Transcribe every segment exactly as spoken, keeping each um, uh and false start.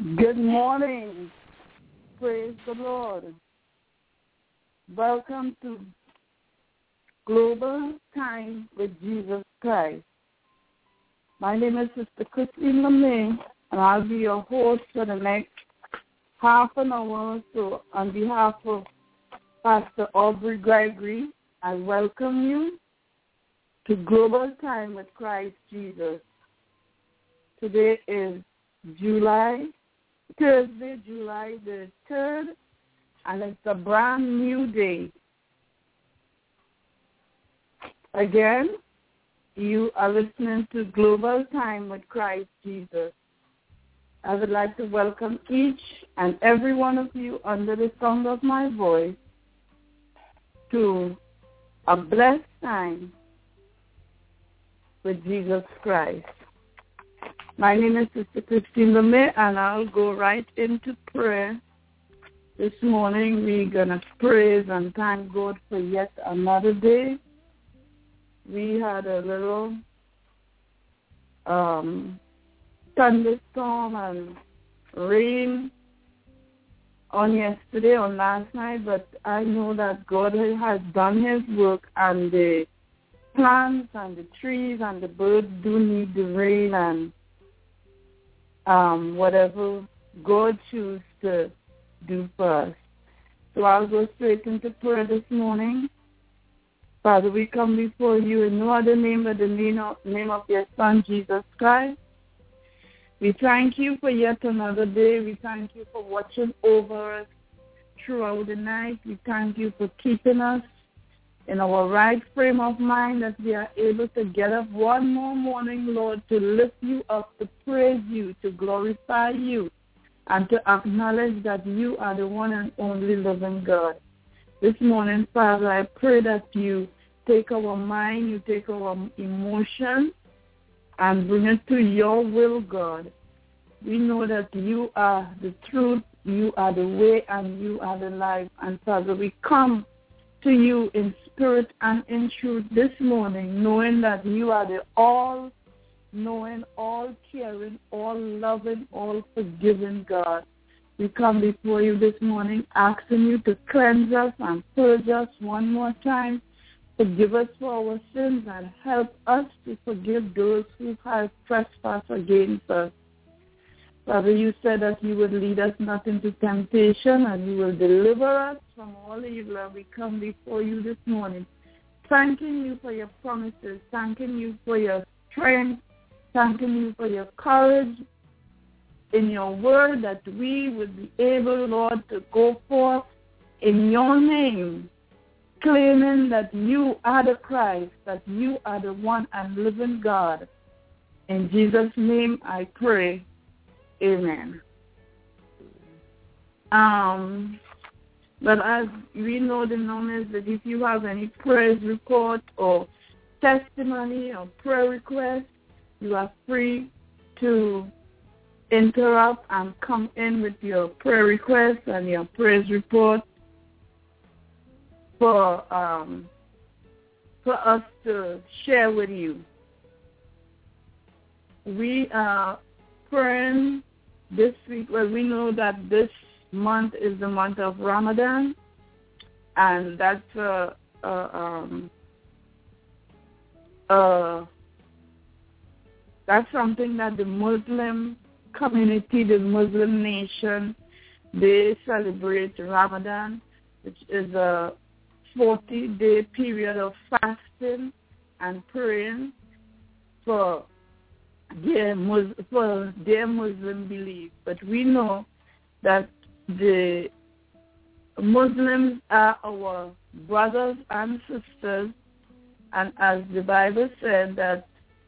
Good morning. Praise the Lord. Welcome to Global Time with Jesus Christ. My name is Sister Christine LeMay, and I'll be your host for the next half an hour. So on behalf of Pastor Aubrey Gregory, I welcome you to Global Time with Christ Jesus. Today is July, Thursday, July the third, and it's a brand new day. Again, you are listening to Global Time with Christ Jesus. I would like to welcome each and every one of you under the sound of my voice to a blessed time with Jesus Christ. My name is Sister Christine LeMay, and I'll go right into prayer. This morning we're going to praise and thank God for yet another day. We had a little um, thunderstorm and rain on yesterday, on last night, but I know that God has done his work, and the plants and the trees and the birds do need the rain, and um, whatever God chooses to do for us. So I'll go straight into prayer this morning. Father, we come before you in no other name but the name of, name of your Son, Jesus Christ. We thank you for yet another day. We thank you for watching over us throughout the night. We thank you for keeping us in our right frame of mind, that we are able to get up one more morning, Lord, to lift you up, to praise you, to glorify you, and to acknowledge that you are the one and only living God. This morning, Father, I pray that you take our mind, you take our emotion, and bring it to your will, God. We know that you are the truth, you are the way, and you are the life. And Father, we come to you in spirit and in truth this morning, knowing that you are the all-knowing, all-caring, all-loving, all-forgiving God. We come before you this morning asking you to cleanse us and purge us one more time. Forgive us for our sins and help us to forgive those who have trespassed against us. Father, you said that you would lead us not into temptation, and you will deliver us from all evil. And we come before you this morning, thanking you for your promises, thanking you for your strength, thanking you for your courage in your word, that we would be able, Lord, to go forth in your name, claiming that you are the Christ, that you are the one and living God. In Jesus' name I pray. Amen. Um, but as we know, the norm is that if you have any praise report or testimony or prayer request, you are free to interrupt and come in with your prayer request and your praise report for um, for us to share with you. We are praying this week. Well, we know that this month is the month of Ramadan, and that's uh, uh, um, uh, that's something that the Muslim community, the Muslim nation, they celebrate Ramadan, which is a forty-day period of fasting and praying for their, for their Muslim belief. But we know that the Muslims are our brothers and sisters, and as the Bible said, that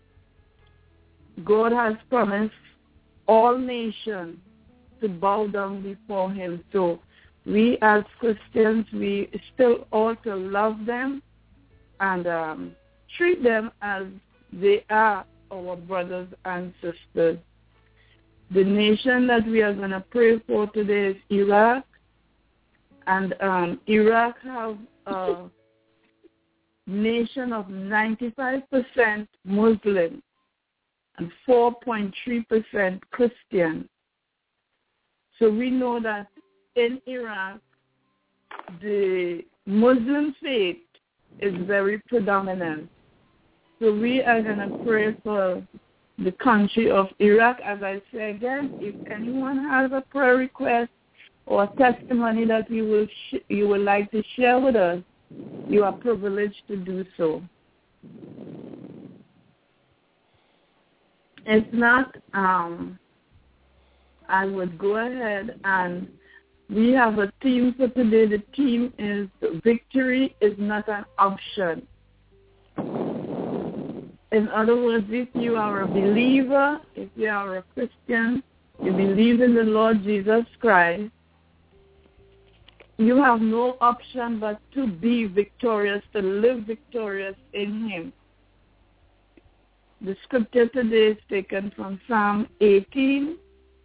God has promised all nations to bow down before him. So we as Christians, we still ought to love them and um, treat them as they are our brothers and sisters. The nation that we are going to pray for today is Iraq. And um, Iraq have a nation of ninety-five percent Muslim and four point three percent Christian. So we know that in Iraq, the Muslim faith is very predominant. So we are going to pray for the country of Iraq. As I say again, if anyone has a prayer request or a testimony that you will sh- you would like to share with us, you are privileged to do so. If not, um, I would go ahead, and we have a theme for today. The theme is victory is not an option. In other words, if you are a believer, if you are a Christian, you believe in the Lord Jesus Christ, you have no option but to be victorious, to live victorious in Him. The scripture today is taken from Psalm eighteen.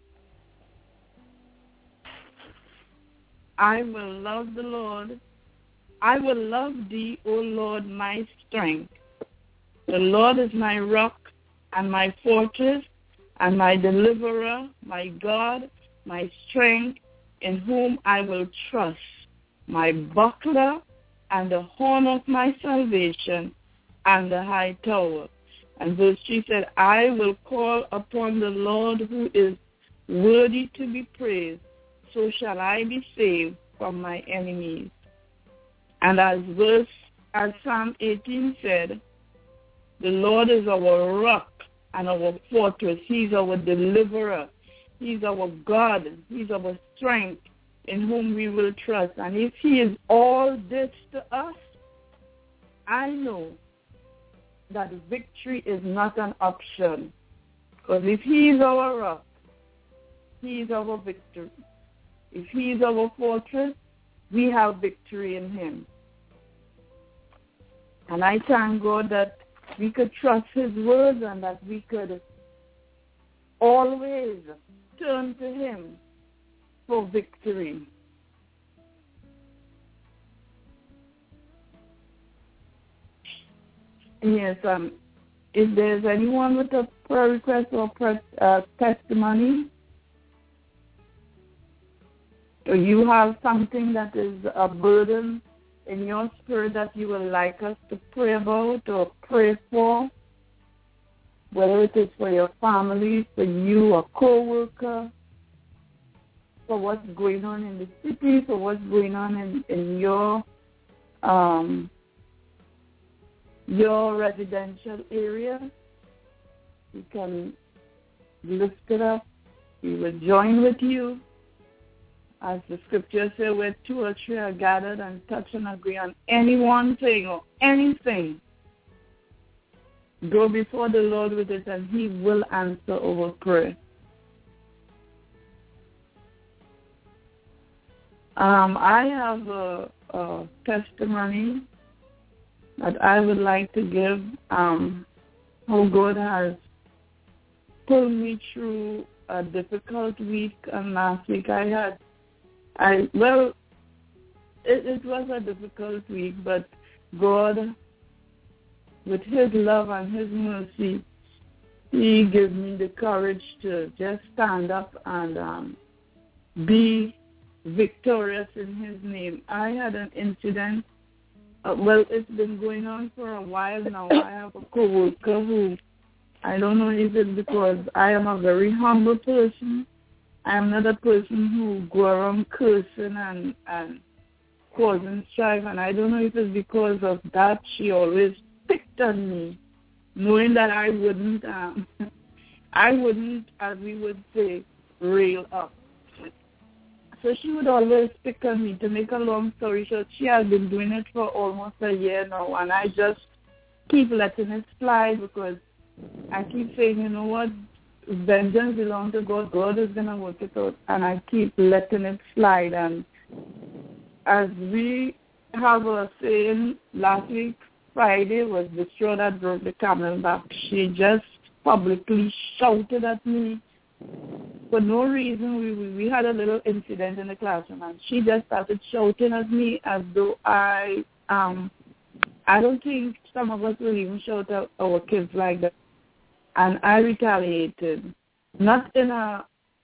I will love the Lord. I will love thee, O Lord, my strength. The Lord is my rock and my fortress and my deliverer, my God, my strength, in whom I will trust, my buckler and the horn of my salvation and the high tower. And verse three said, I will call upon the Lord who is worthy to be praised, so shall I be saved from my enemies. And as verse, as Psalm eighteen said, the Lord is our rock and our fortress. He's our deliverer. He's our God. He's our strength in whom we will trust. And if He is all this to us, I know that victory is not an option. Because if He is our rock, He is our victory. If He is our fortress, we have victory in Him. And I thank God that we could trust His words and that we could always turn to Him for victory. Yes, um, if there's anyone with a prayer request or prayer, uh, testimony, or you have something that is a burden in your spirit that you would like us to pray about or pray for, whether it is for your family, for you, a co-worker, for what's going on in the city, for what's going on in, in your um, your residential area, you can lift it up. We will join with you. As the scripture says, where two or three are gathered and touch and agree on any one thing or anything, go before the Lord with it and He will answer our prayer. Um, I have a, a testimony that I would like to give, um, how God has pulled me through a difficult week. And last week I had I well, it, it was a difficult week, but God, with His love and His mercy, He gave me the courage to just stand up and um, be victorious in His name. I had an incident. Uh, well, it's been going on for a while now. I have a co-worker who, I don't know if it's because I am a very humble person. I'm not a person who go around cursing and, and causing strife, and I don't know if it's because of that she always picked on me, knowing that I wouldn't, um, I wouldn't, as we would say, rail up. So she would always pick on me. To make a long story short, she has been doing it for almost a year now, and I just keep letting it slide because I keep saying, you know what, vengeance belongs to God. God is going to work it out. And I keep letting it slide. And as we have a saying, last week, Friday, was the straw that broke the camel's back. She just publicly shouted at me for no reason. We, we we had a little incident in the classroom, and she just started shouting at me as though I, um, I don't think some of us will even shout at our kids like that. And I retaliated, not in a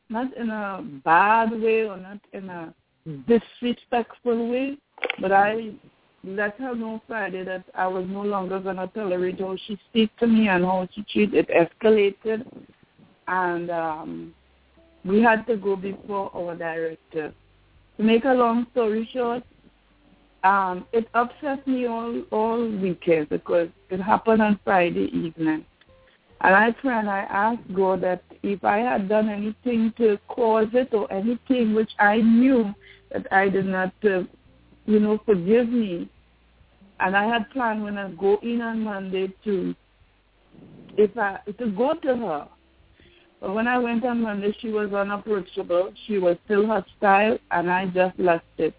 not in a bad way or not in a disrespectful way, but I let her know Friday that I was no longer going to tolerate how she speak to me and how she treat it escalated. And um, we had to go before our director. To make a long story short, um, it upset me all, all weekend because it happened on Friday evening. And I pray and I asked God that if I had done anything to cause it or anything which I knew that I did not, uh, you know, forgive me. And I had planned when I go in on Monday to, if I, to go to her. But when I went on Monday, she was unapproachable. She was still hostile, and I just left it.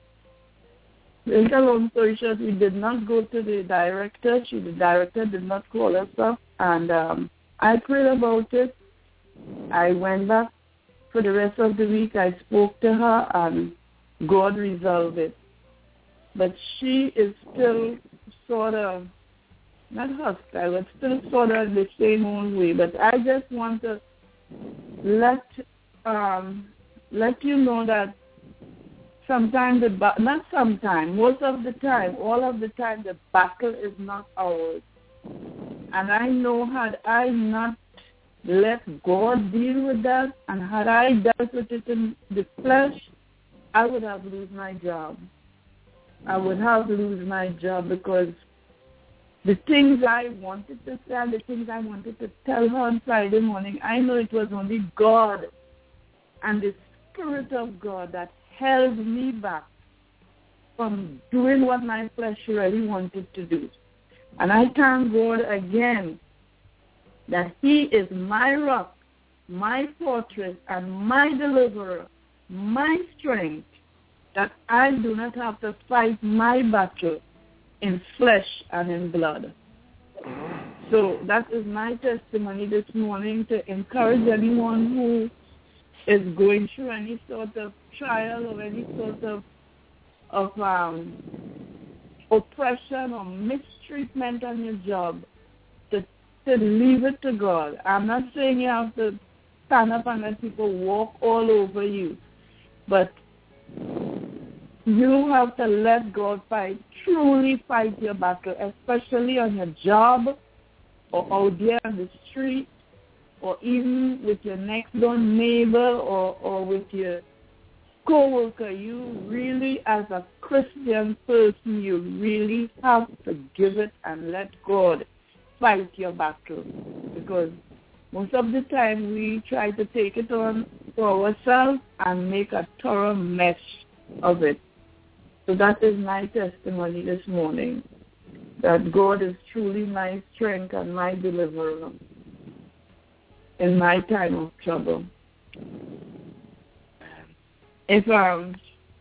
To make a long story short, we did not go to the director. She, the director did not call us up, and um, I prayed about it. I went back for the rest of the week. I spoke to her, and God resolved it. But she is still sort of, not hostile, but still sort of the same old way. But I just want to let um, let you know that sometimes, the ba- not sometimes, most of the time, all of the time, the battle is not ours. And I know had I not let God deal with that, and had I dealt with it in the flesh, I would have lost my job. I would have lost my job because the things I wanted to say and the things I wanted to tell her on Friday morning, I know it was only God and the Spirit of God that held me back from doing what my flesh really wanted to do. And I thank God again that He is my rock, my fortress, and my deliverer, my strength, that I do not have to fight my battle in flesh and in blood. So that is my testimony this morning to encourage anyone who is going through any sort of trial or any sort of of um, oppression or mistreatment on your job, to, to leave it to God. I'm not saying you have to stand up and let people walk all over you, but you have to let God fight, truly fight your battle, especially on your job or out there on the street or even with your next door neighbor or, or with your co-worker. You really, as a Christian person, you really have to give it and let God fight your battle, because most of the time we try to take it on for ourselves and make a thorough mess of it. So that is my testimony this morning, that God is truly my strength and my deliverer in my time of trouble. If um,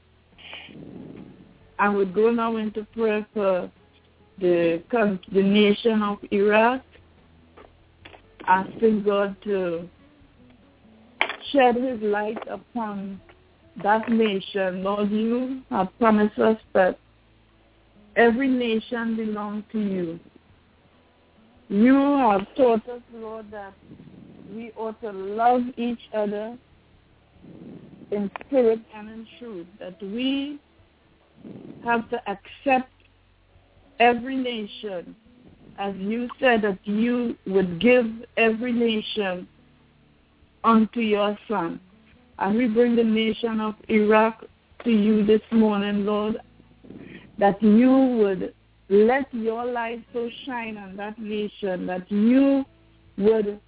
I would go now into prayer for the, the nation of Iraq, asking God to shed His light upon that nation. Lord, you have promised us that every nation belongs to you. You have taught us, Lord, that we ought to love each other in spirit and in truth, that we have to accept every nation, as you said that you would give every nation unto your Son. And we bring the nation of Iraq to you this morning, Lord, that you would let your light so shine on that nation, that you would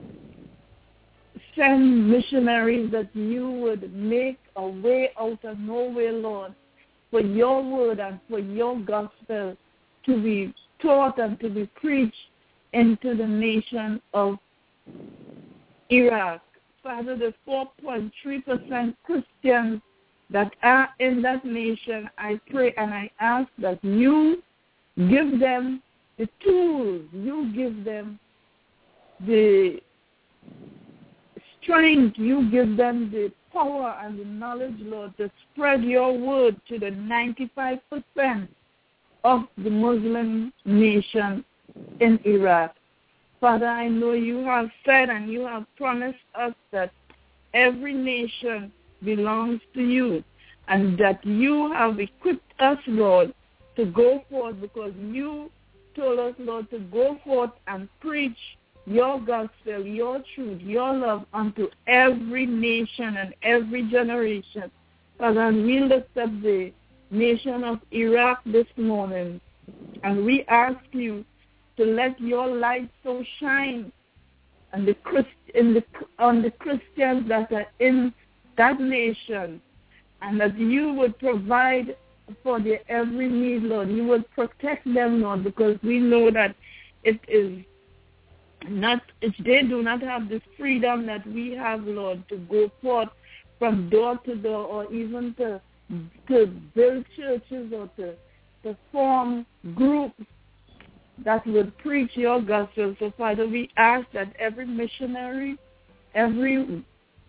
send missionaries, that you would make a way out of no way, Lord, for your word and for your gospel to be taught and to be preached into the nation of Iraq. Father, the four point three percent Christians that are in that nation, I pray and I ask that you give them the tools, you give them the strength, you give them the power and the knowledge, Lord, to spread your word to the ninety-five percent of the Muslim nation in Iraq. Father, I know you have said and you have promised us that every nation belongs to you, and that you have equipped us, Lord, to go forth, because you told us, Lord, to go forth and preach your gospel, your truth, your love unto every nation and every generation. Father, we lift up the nation of Iraq this morning, and we ask you to let your light so shine on the, Christ, in the, on the Christians that are in that nation, and that you would provide for their every need, Lord. You would protect them, Lord, because we know that it is not, if they do not have the freedom that we have, Lord, to go forth from door to door, or even to to build churches, or to, to form groups that would preach your gospel. So, Father, we ask that every missionary, every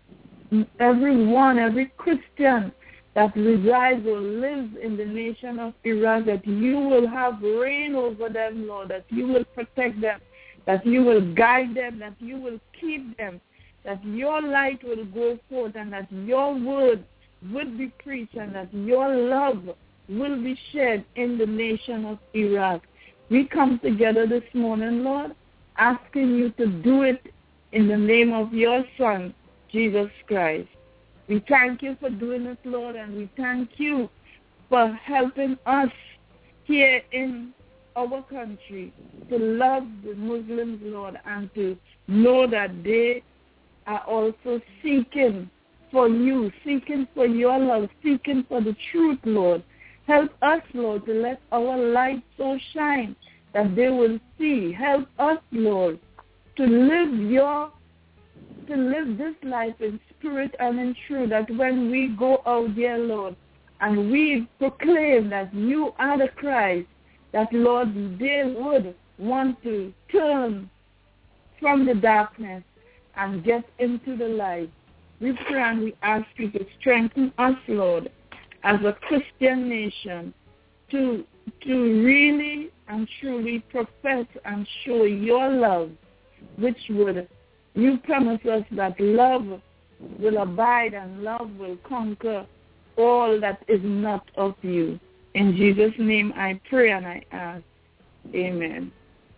everyone, every Christian that resides or lives in the nation of Iraq, that you will have reign over them, Lord, that you will protect them, that you will guide them, that you will keep them, that your light will go forth, and that your word would be preached, and that your love will be shed in the nation of Iraq. We come together this morning, Lord, asking you to do it in the name of your Son, Jesus Christ. We thank you for doing it, Lord, and we thank you for helping us here in our country to love the Muslims, Lord, and to know that they are also seeking for you, seeking for your love, seeking for the truth, Lord. Help us, Lord, to let our light so shine that they will see. Help us, Lord, to live your, to live this life in spirit and in truth, that when we go out there, Lord, and we proclaim that you are the Christ, that, Lord, they would want to turn from the darkness and get into the light. We pray and we ask you to strengthen us, Lord, as a Christian nation, to to really and truly profess and show your love, which would, you promise us that love will abide and love will conquer all that is not of you. In Jesus' name I pray and I ask. Amen.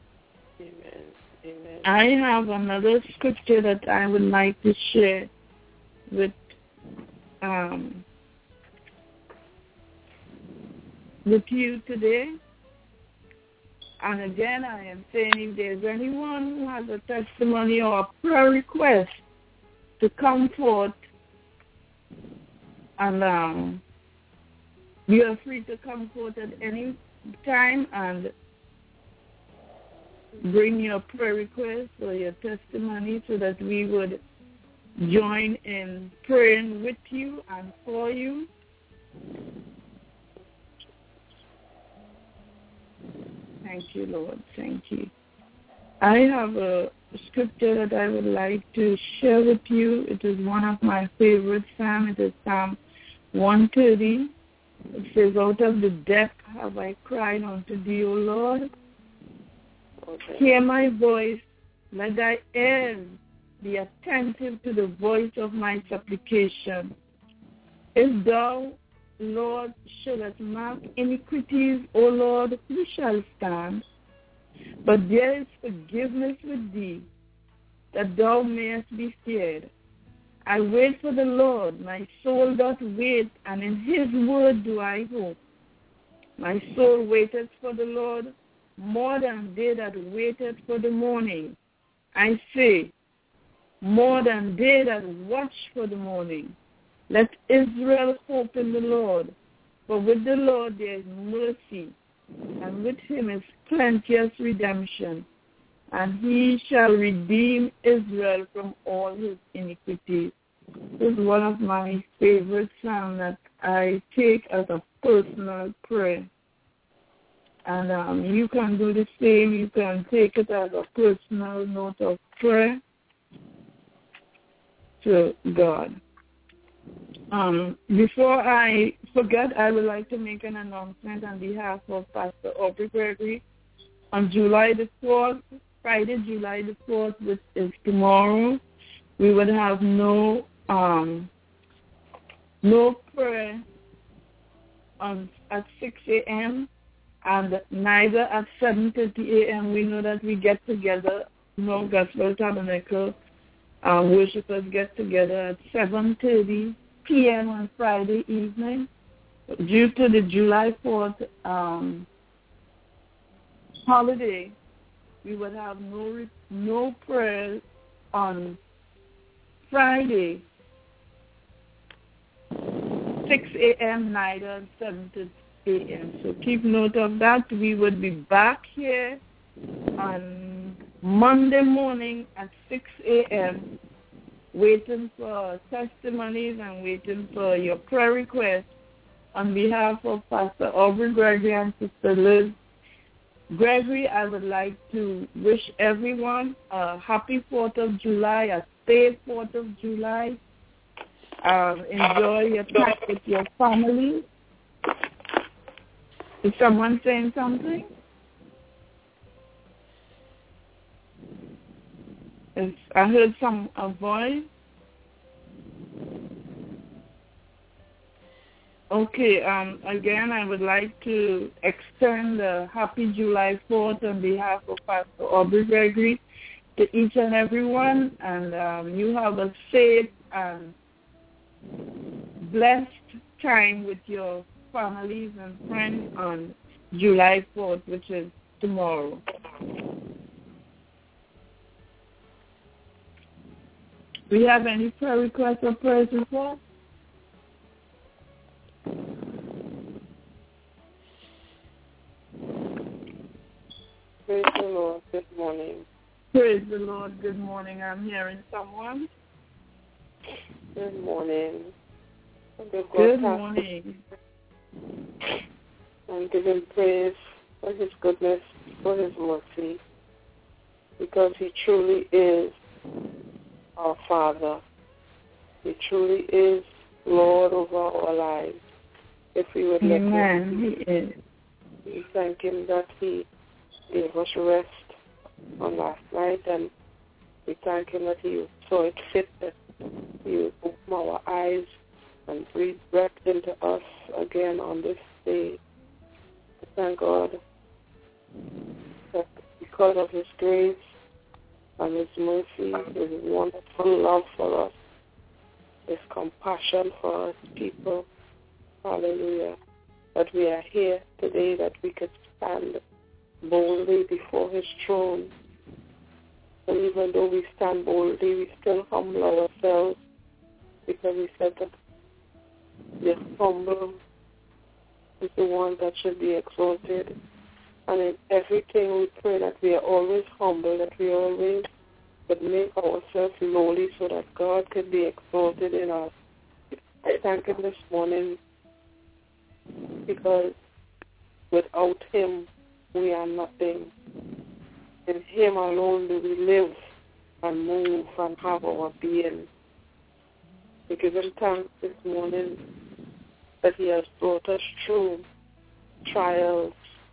Amen. Amen. I have another scripture that I would like to share with um, with you today. And again, I am saying, if there's anyone who has a testimony or a prayer request to come forth, and um, you are free to come forth at any time and bring your prayer request or your testimony, so that we would join in praying with you and for you. Thank you, Lord. Thank you. I have a scripture that I would like to share with you. It is one of my favorite psalms. It is Psalm one thirty. It says, out of the depth have I cried unto thee, O Lord. Okay. Hear my voice. Let thy ears be attentive to the voice of my supplication. If thou, Lord, shouldest mark iniquities, O Lord, who shall stand? But there is forgiveness with thee, that thou mayest be feared. I wait for the Lord, my soul doth wait, and in his word do I hope. My soul waiteth for the Lord, more than they that waited for the morning. I say, more than they that watch for the morning. Let Israel hope in the Lord, for with the Lord there is mercy, and with him is plenteous redemption, and he shall redeem Israel from all his iniquities. This is one of my favorite psalms that I take as a personal prayer. And um, you can do the same. You can take it as a personal note of prayer to God. Um, before I forget, I would like to make an announcement on behalf of Pastor Aubrey Gregory. On July the fourth, Friday, July the fourth, which is tomorrow, we would have no um, no prayer on at six a.m. and neither at seven thirty a.m. We know that we get together, no Gospel Tabernacle um, worshipers get together at seven thirty p.m. on Friday evening. Due to the July fourth um, holiday, we would have no no prayer on Friday, six a.m. neither and seven a.m. So keep note of that. We would be back here on Monday morning at six a.m. waiting for testimonies and waiting for your prayer requests on behalf of Pastor Aubrey Gregory and Sister Liz Gregory. I would like to wish everyone a happy fourth of July, a safe fourth of July. Um, enjoy your time with your family. Is someone saying something? Is, I heard some a voice. Okay, um, again, I would like to extend a happy July fourth on behalf of Pastor Aubrey Gregory to each and every one, and um, you have a safe and blessed time with your families and friends on July fourth, which is tomorrow. Do we have any prayer requests or prayers reports? Praise the Lord. Good morning. Praise the Lord. Good morning. I'm hearing someone. Good morning. Good, Good morning. And give him praise for his goodness, for his mercy, because he truly is our Father. He truly is Lord over our lives. If we would let Amen. him, He is. we thank him that he gave us rest on last night, and we thank him that he saw it fit that he would open our eyes and breathe breath into us again on this day. We thank God that because of his grace and his mercy, his wonderful love for us, his compassion for us people, hallelujah, that we are here today, that we could stand boldly before his throne. And even though we stand boldly, we still humble ourselves, because we said that the humble is the one that should be exalted. And in everything we pray that we are always humble, that we always would make ourselves lowly so that God can be exalted in us. I thank him this morning because without him we are nothing. In him alone do we live and move and have our being. We give him thanks this morning that he has brought us through trials.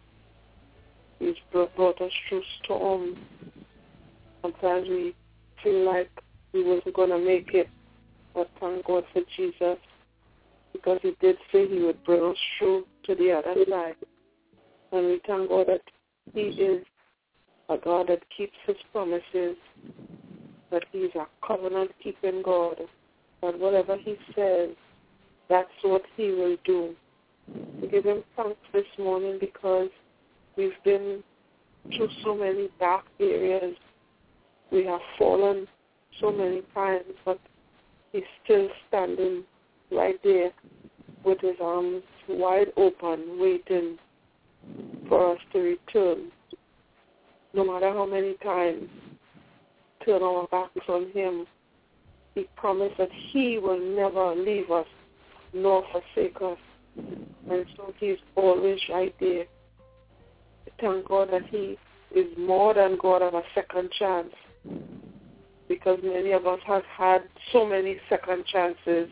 He's brought us through storms. Sometimes we feel like we wasn't going to make it, but thank God for Jesus, because he did say he would bring us through to the other side. And we thank God that he is a God that keeps his promises, that he's a covenant-keeping God, that whatever he says, that's what he will do. We give him thanks this morning because we've been through so many dark areas. We have fallen so many times, but he's still standing right there with his arms wide open, waiting for us to return. No matter how many times we turn our backs on him, he promised that he will never leave us nor forsake us. And so he's always right there. Thank God that he is more than God of a second chance, because many of us have had so many second chances.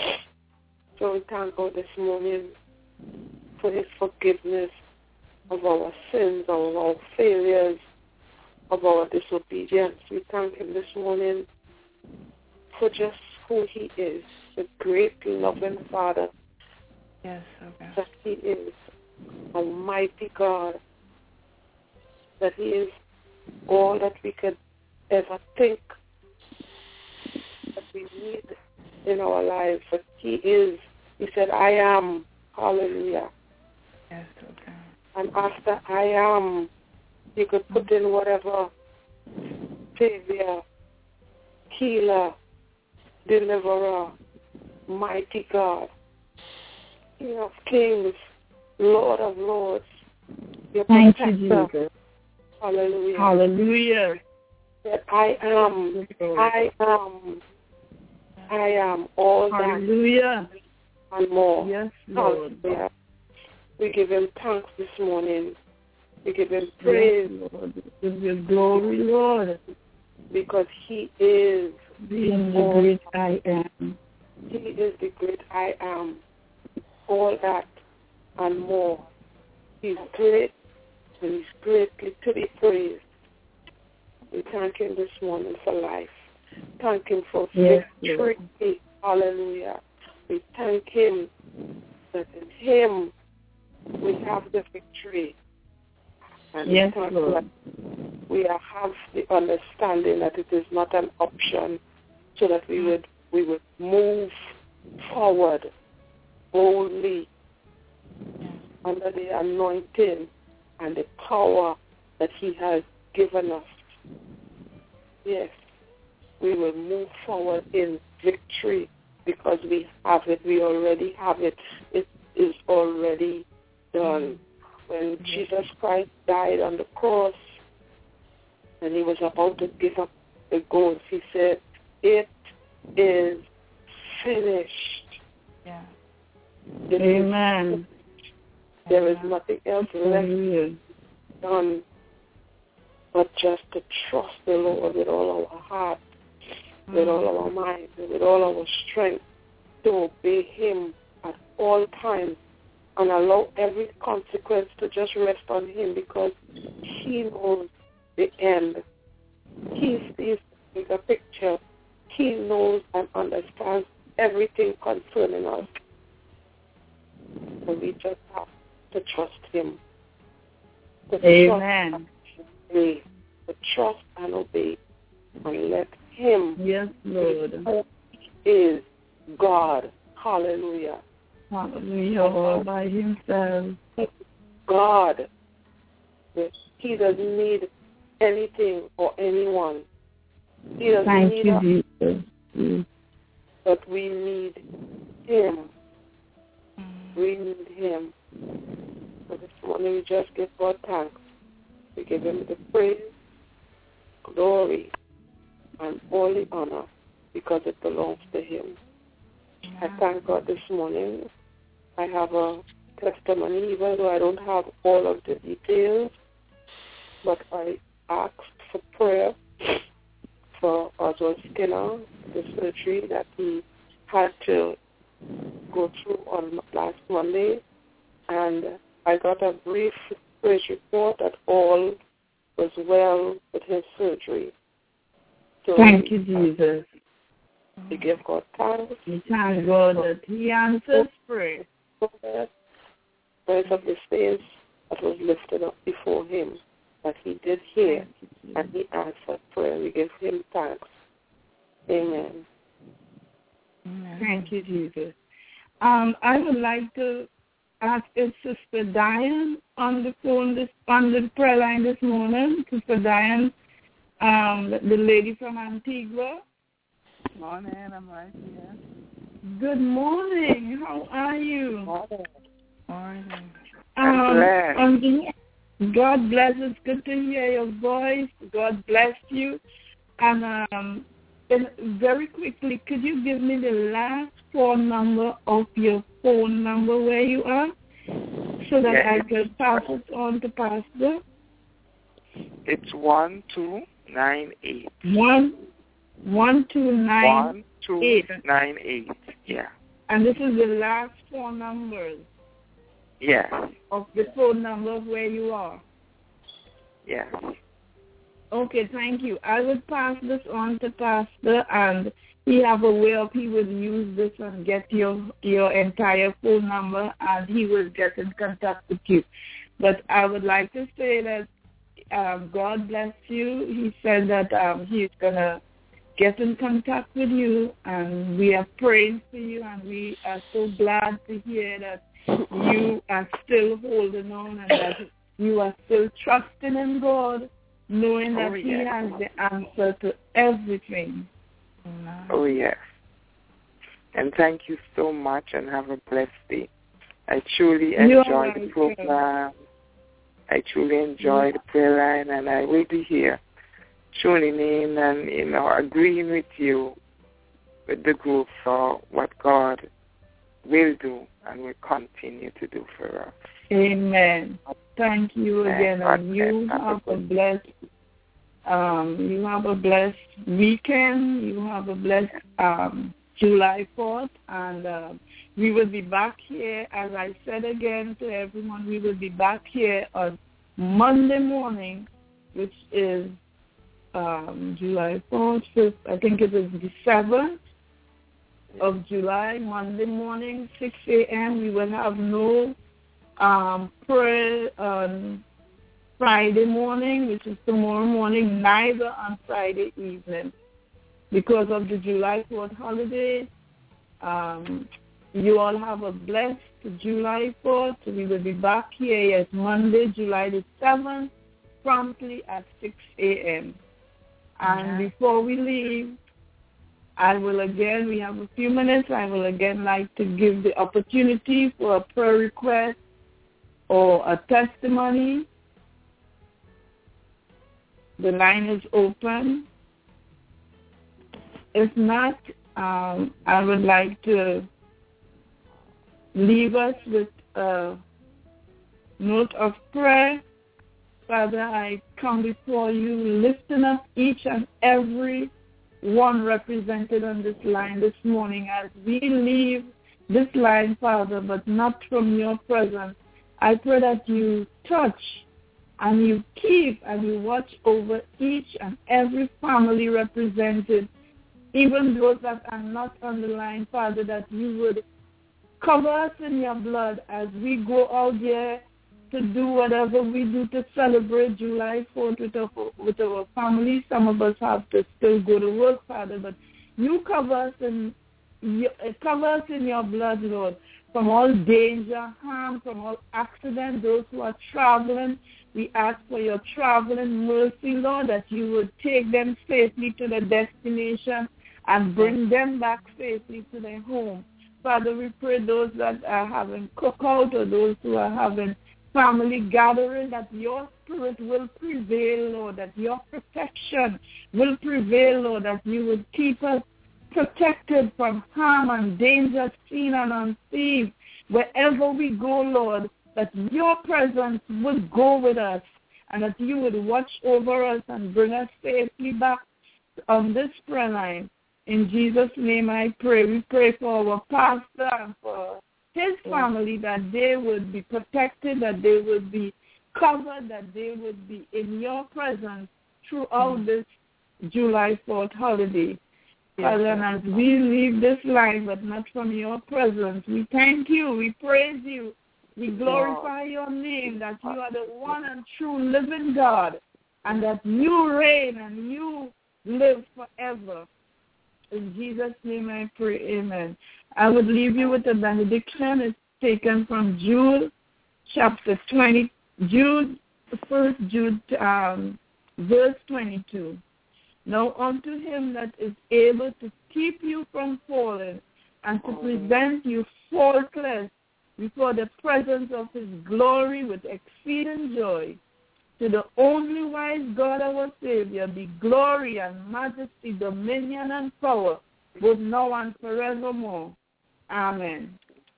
So we thank God this morning for his forgiveness of our sins, of our failures, of our disobedience. We thank him this morning for just who he is, the great loving Father. Yes, okay. That he is Almighty God. That he is all that we could ever think that we need in our lives. That he is. He said, I am. Hallelujah. Yes, okay. And after I am, you could put in whatever Savior, Healer, Deliverer, Mighty God, King of Kings, Lord of Lords, your Thank protector. You, Jesus. Hallelujah. Hallelujah. That I am, I am, I am all Hallelujah. that and more. Yes, Lord. Hallelujah. We give him thanks this morning. We give him praise. Yes, Lord. We give you glory, Lord. Because he is being the great I am. He is the great I am. All that and more. He's great and he's greatly to be praised. We thank him this morning for life. Thank him for yes, victory. Lord. Hallelujah. We thank him that in him we have the victory. And yes, Lord. We have the understanding that it is not an option, so that we would we would move forward boldly under the anointing and the power that he has given us. Yes, we will move forward in victory because we have it. We already have it. It is already done. When Jesus Christ died on the cross and he was about to give up the ghost, he said, it is finished. Yeah. It Amen. Is there is nothing else left done but just to trust the Lord with all our heart, mm. with all our mind, with all our strength, to obey him at all times and allow every consequence to just rest on him, because he knows the end. He sees the bigger picture. He knows and understands everything concerning us. So we just have to trust him. To Amen. Trust and obey, to trust and obey and let him. Yes, Lord. Who is God. Hallelujah. Hallelujah, all by himself. God. He doesn't need anything or anyone. He doesn't Thank need you, us, Jesus. Mm. but we need him. We need him. So this morning we just give God thanks. We give him the praise, glory, and all the honor because it belongs to him. Yeah. I thank God this morning. I have a testimony, even though I don't have all of the details, but I asked for prayer for Oswald Skinner, the surgery that he had to go through on last Monday, and I got a brief praise report that all was well with his surgery. So thank you, Jesus. We give God thanks. We thank God that he answers prayer. Prayers of the saints that was lifted up before him, that he did hear, and he answered prayer. We give him thanks. Amen. Amen. Thank you, Jesus. Um, I would like to ask if Sister Diane on the phone, this, on the prayer line this morning. Sister Diane, um, the lady from Antigua. Morning, I'm right here. Good morning. How are you? Morning. Morning. Um, glad. Um, God bless. It's good to hear your voice. God bless you. And um, and very quickly, could you give me the last four number of your phone number where you are, so that yeah, I can pass it on to Pastor? It's one two nine eight. One, one two nine. One two eight. nine eight. Yeah. And this is the last four numbers. Yes. Of the phone number of where you are. Yes. Okay. Okay, thank you. I would pass this on to Pastor, and he have a way of he would use this and get your your entire phone number, and he will get in contact with you. But I would like to say that um, God bless you. He said that um, he's gonna get in contact with you, and we are praying for you, and we are so glad to hear that you are still holding on and that you are still trusting in God, knowing that oh, he yes. has the answer to everything. Oh, yes. And thank you so much, and have a blessed day. I truly enjoy right, the program. I truly enjoy yeah. the prayer line, and I will be here tuning in and, you know, agreeing with you, with the group for what God will do and will continue to do for us. Amen. Thank you again, and, and you have a blessed, um, you have a blessed weekend. You have a blessed um, July fourth, and uh, we will be back here. As I said again to everyone, we will be back here on Monday morning, which is um, July fourth. fifth, I think it is the seventh of July, Monday morning, six a.m. We will have no um, prayer on Friday morning, which is tomorrow morning, neither on Friday evening. Because of the July fourth holiday, um, you all have a blessed July fourth. We will be back here at Monday, July the seventh, promptly at six a.m. And yeah. before we leave, I will again, we have a few minutes, I will again like to give the opportunity for a prayer request or a testimony. The line is open. If not, um, I would like to leave us with a note of prayer. Father, I come before you, lifting up each and every one represented on this line this morning as we leave this line, Father, but not from your presence. I pray that you touch and you keep and you watch over each and every family represented, even those that are not on the line, Father, that you would cover us in your blood as we go out there to do whatever we do to celebrate July fourth with our, with our families. Some of us have to still go to work, Father, but you cover us in, you, cover us in your blood, Lord, from all danger, harm, from all accident, those who are traveling. We ask for your traveling mercy, Lord, that you would take them safely to their destination and bring them back safely to their home. Father, we pray those that are having cookout or those who are having family gathering, that your spirit will prevail, Lord, that your protection will prevail, Lord, that you would keep us protected from harm and danger, seen and unseen. Wherever we go, Lord, that your presence would go with us and that you would watch over us and bring us safely back on this prayer line. In Jesus' name I pray. We pray for our pastor and for his family, that they would be protected, that they would be covered, that they would be in your presence throughout this July fourth holiday. Father, and as we leave this line, but not from your presence, we thank you, we praise you, we glorify your name, that you are the one and true living God, and that you reign and you live forever. In Jesus' name I pray, amen. I would leave you with a benediction. It's taken from Jude, chapter twenty, Jude, first Jude, um, verse twenty-two. Now unto him that is able to keep you from falling and to present you faultless before the presence of his glory with exceeding joy, to the only wise God our Savior be glory and majesty, dominion and power, both now and forevermore. Amen.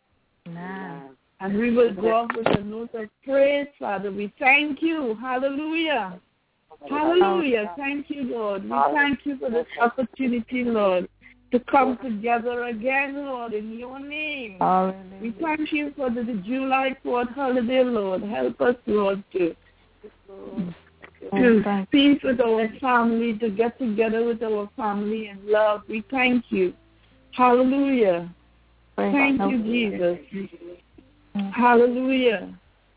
Amen. And we will go off with a note of praise. Father, we thank you. Hallelujah. Hallelujah. Thank you, Lord. We thank you for this opportunity, Lord, to come together again, Lord, in your name. Hallelujah. We thank you for the July fourth holiday, Lord. Help us, Lord, to to speak with our family, to get together with our family in love. We thank you. Hallelujah. Thank you, Jesus. Hallelujah.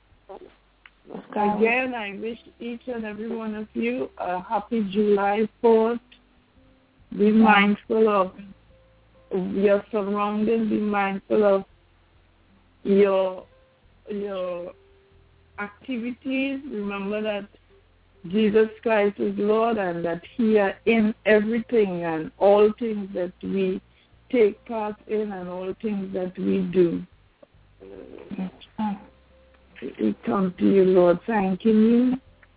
Again, I wish each and every one of you a happy July fourth. Be mindful of your surroundings. Be mindful of your your activities. Remember that Jesus Christ is Lord and that He is in everything and all things that we take part in and all things that we do. We come to you, Lord, thanking you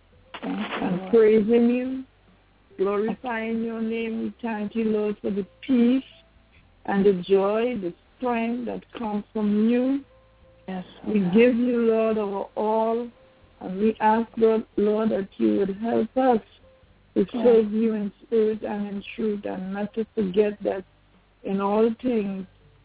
and praising you, glorifying your name. We thank you, Lord, for the peace and the joy, the strength that comes from you. Yes, we give you, Lord, our all, and we ask, Lord, Lord, that you would help us to serve you in spirit and in truth, and not to forget that in all things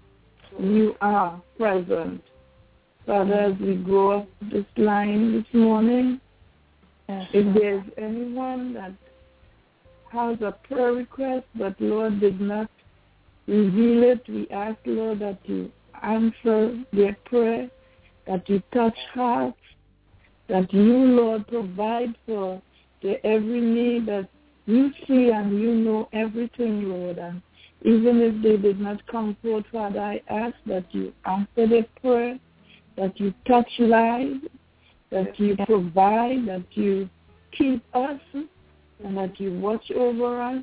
you are present. Father, as we go up this line this morning, yes, if there's anyone that has a prayer request, but Lord did not reveal it, we ask, Lord, that you answer their prayer, that you touch hearts, that you, Lord, provide for their every need, that you see and you know everything, Lord. And even if they did not come forth, Father, I ask that you answer their prayer, that you touch lives, that you provide, that you keep us, and that you watch over us.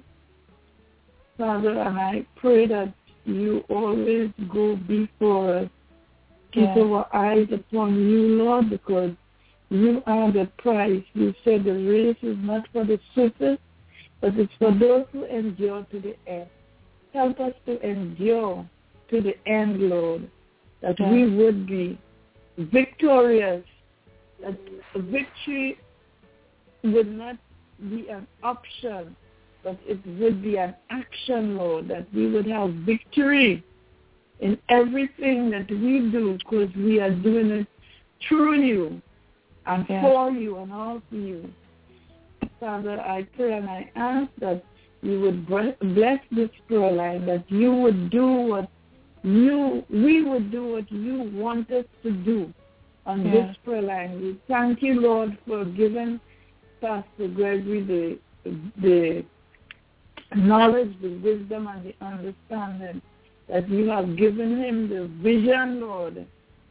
Father, and I pray that you always go before us. Keep yes. our eyes upon you, Lord, because you are the prize. You said the race is not for the swiftest, but it's for those who endure to the end. Help us to endure to the end, Lord, that yes. we would be victorious, that victory would not be an option, but it would be an action, Lord, that we would have victory in everything that we do, because we are doing it through you and yes. for you and all for you. Father, I pray and I ask that you would bless this prayer line, that you would do what you, we would do what you want us to do on yes. this prayer line. We thank you, Lord, for giving Pastor Gregory the the knowledge, the wisdom, and the understanding that you have given him the vision, Lord,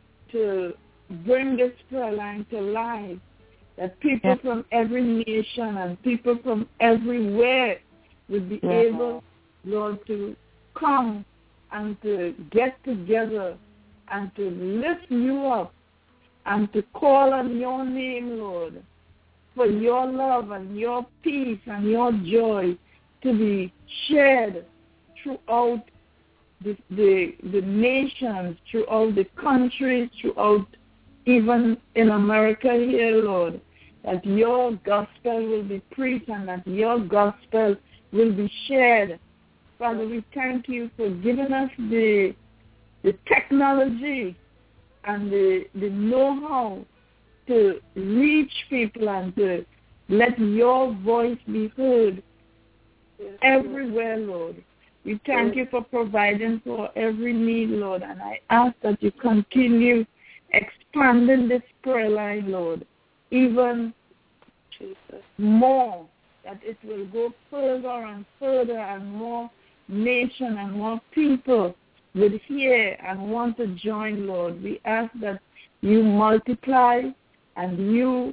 to bring this prayer line to life, that people yes. from every nation and people from everywhere would be yes. able, Lord, to come and to get together and to lift you up and to call on your name, Lord, for your love and your peace and your joy to be shared throughout the, the, the nations, throughout the countries, throughout even in America here, Lord, that your gospel will be preached and that your gospel will be shared. Father, we thank you for giving us the the technology and the, the know-how to reach people and to let your voice be heard everywhere, Lord. We thank you for providing for every need, Lord, and I ask that you continue expanding this prayer line, Lord, even Jesus. more, that it will go further and further and more nation and more people would hear and want to join, Lord. We ask that you multiply and you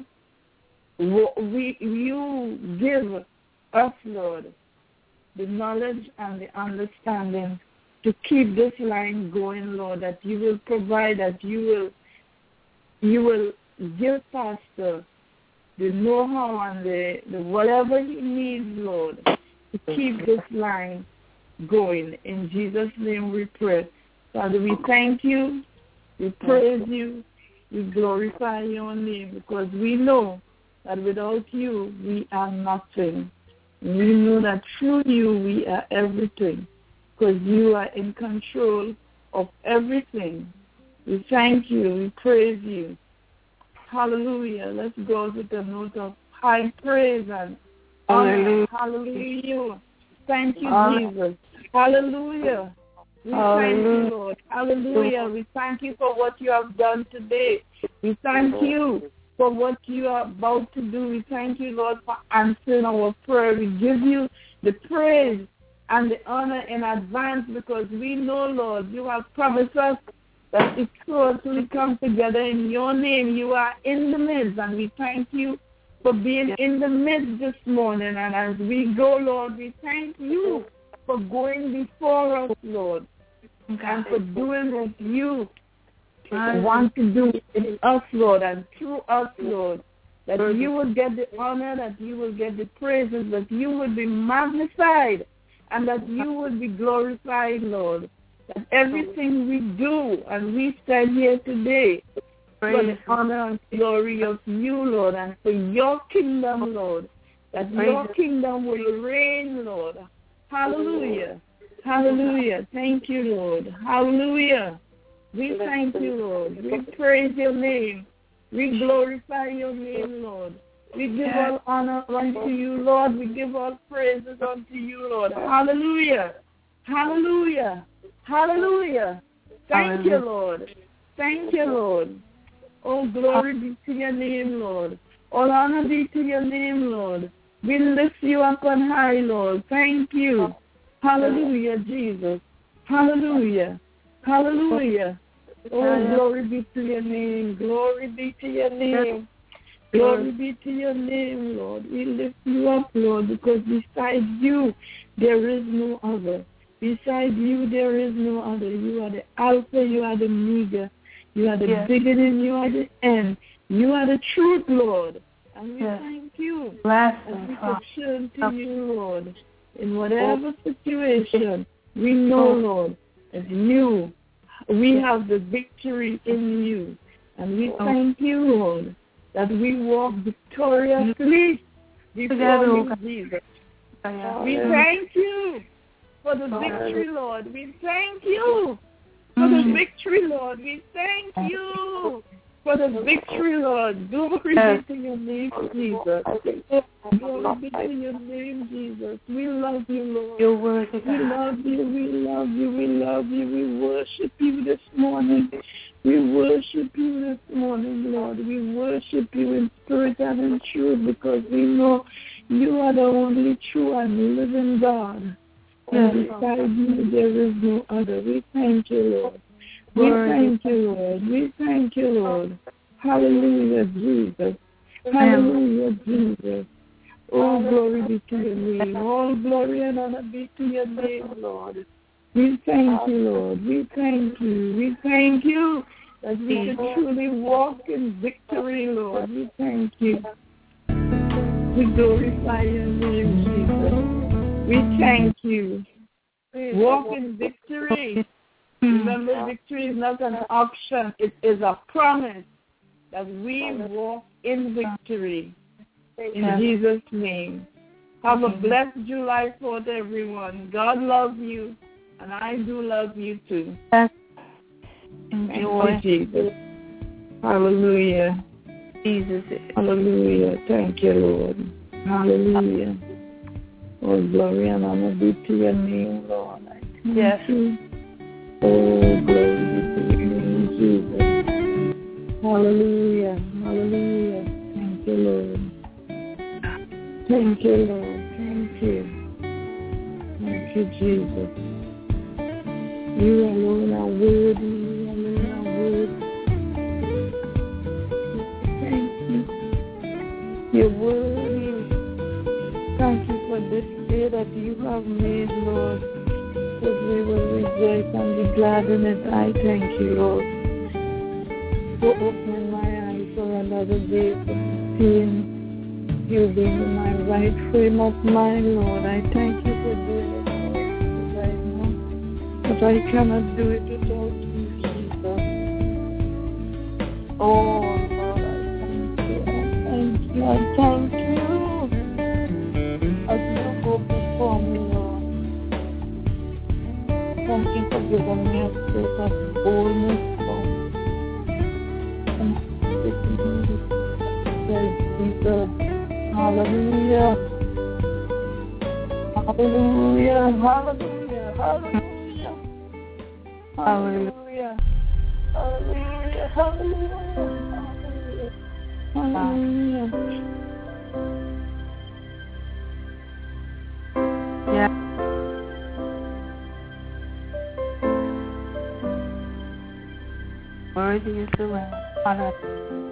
we, you give us, Lord, the knowledge and the understanding to keep this line going, Lord, that you will provide, that you will you will give Pastor the know-how and the, the whatever he needs, Lord, to keep this line going. In Jesus' name we pray. Father, we thank you, we praise you, we glorify your name, because we know that without you we are nothing. We know that through you we are everything, because you are in control of everything. We thank you, we praise you. Hallelujah. Let's go with a note of high praise and honor. Hallelujah. Thank you, Jesus. Hallelujah. We thank you, Lord. Hallelujah. We thank you for what you have done today. We thank you for what you are about to do. We thank you, Lord, for answering our prayer. We give you the praise and the honor in advance because we know, Lord, you have promised us that if we come together in your name, you are in the midst. And we thank you for being in the midst this morning. And as we go, Lord, we thank you for going before us, Lord, and for doing what you want to do in us, Lord, and through us, Lord, that you will get the honor, that you will get the praises, that you will be magnified, and that you will be glorified, Lord, that everything we do and we stand here today for the honor and glory of you, Lord, and for your kingdom, Lord, that your kingdom will reign, Lord. Hallelujah. Hallelujah. Thank you, Lord. Hallelujah. We thank you, Lord. We praise your name. We glorify your name, Lord. We give all honor unto you, Lord. We give all praises unto you, Lord. Hallelujah. Hallelujah. Hallelujah. Thank you, Lord. Thank you, Lord. Oh, glory be to your name, Lord. All honor be to your name, Lord. We lift you up on high, Lord. Thank you. Hallelujah, Jesus. Hallelujah. Hallelujah. Oh, glory be to your name. Glory be to your name. Glory be to your name, Lord. We lift you up, Lord, because besides you, there is no other. Besides you, there is no other. You are the Alpha, you are the Omega. You are the yes. beginning, you are the end. You are the truth, Lord. And we yes. thank you. Bless and we can turn to you, Lord. In whatever situation, we know, Lord, that you, we have the victory in you. And we thank you, Lord, that we walk victoriously before you, Jesus. We thank you for the victory, Lord. We thank you for the victory, Lord. We thank you for the victory, Lord. Glory be to your name, Jesus. Glory be to your name, Jesus. We love you, Lord. Your word is we love you, we love you, we love you. We worship you this morning. We worship you this morning, Lord. We worship you in spirit and in truth because we know you are the only true and living God. And beside you, there is no other. We thank you, Lord. We thank you, Lord. We thank you, Lord. Hallelujah, Jesus. Hallelujah, Jesus. Oh, glory be to your name. All glory and honor be to your name, Lord. We thank you, Lord. We thank you. We thank you that we can truly walk in victory, Lord. We thank you. We glorify your name, Jesus. We thank you. Walk in victory. Remember, victory is not an option. It is a promise that we walk in victory. In Jesus' name. Have a blessed July fourth, everyone. God loves you, and I do love you too. Thank you, Jesus. Hallelujah. Jesus. Hallelujah. Thank you, Lord. Hallelujah. Oh, glory and honor be to your name, Lord. I thank yes. you. Oh, glory be to your name, Jesus. Hallelujah. Hallelujah. Thank you, Lord. Thank you, Lord. Thank you. Thank you, Jesus. You alone are worthy. You alone are worthy. Thank you. You're worthy. Thank you for this day that you have made, Lord. That we will rejoice and be glad in it. I thank you, Lord, for opening my eyes for another day, for seeing you being in my right frame of mind, Lord. I thank you for doing it, Lord, because I know that I cannot do it without you, Jesus. Oh, Lord, I thank you. I thank you. I thank you. As you go before me, Lord. Thank you for giving me a spirit of boldness, Lord. And Jesus. Hallelujah. Hallelujah. Hallelujah. Hallelujah. Hallelujah. Hallelujah. Hallelujah. Hallelujah. Yeah. Worthy is the Lamb. Hallelujah.